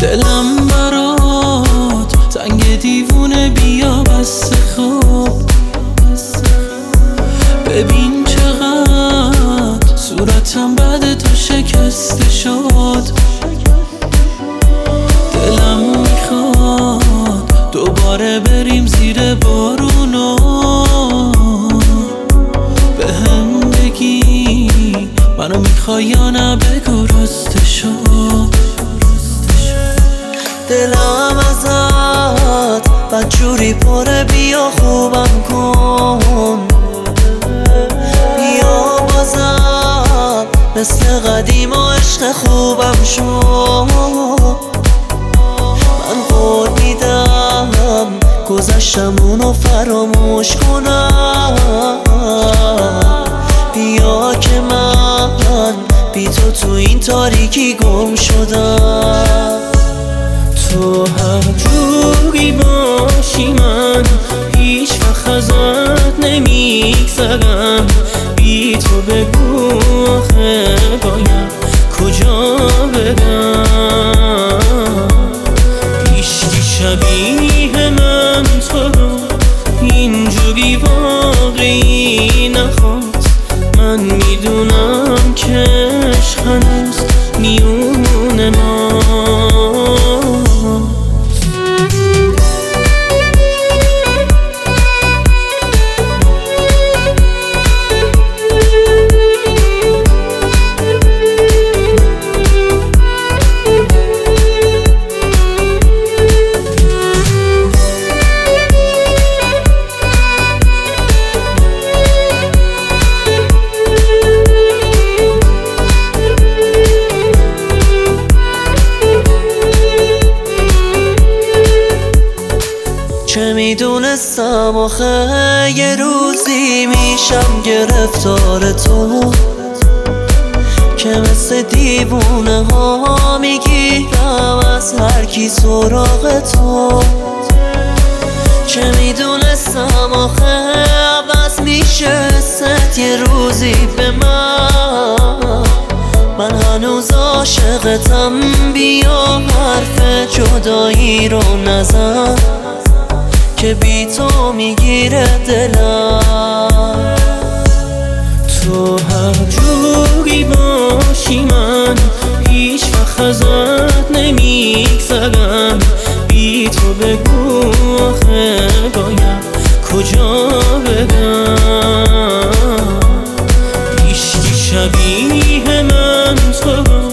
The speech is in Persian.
دلم برات تنگ دیوونه، بیا بس خواب. ببین چقدر صورتم بعد تو شکسته شد. دلم میخواد دوباره بریم زیر بارونا، بهم بگی منو میخوای یا نه، بگو راسته شد. دلم ازت بدجوری پره، بیا خوبم کن. بیا بازم مثل قدیم و عشق خوبم شو. من قول میدم گذشتمونو فراموش کنم. بیا که من بی تو این تاریکی گم شدم. تو هر جوری باشی من هیچ وقت ازت نمیگذرم. بی تو بگو آخه باید کجا برم. هیچکی شبیه من تو رو اینجوری واقعی نخواست. من میدونم که عشق هنوز میونه ما. چه میدونستم آخه یه روزی میشم گرفتار تو، که مثل دیوونه ها میگیرم از هر کی سراغ تو. چه میدونستم آخه عوض میشه ست یه روزی به من هنوز عاشقتم. بیا حرف جدایی رو نزن که بی تو میگیره دلم. تو هر جوری باشی من هیچ وقت ازت نمیگذرم. بی تو بگو آخه باید کجا برم. هیچکی شبیه من تو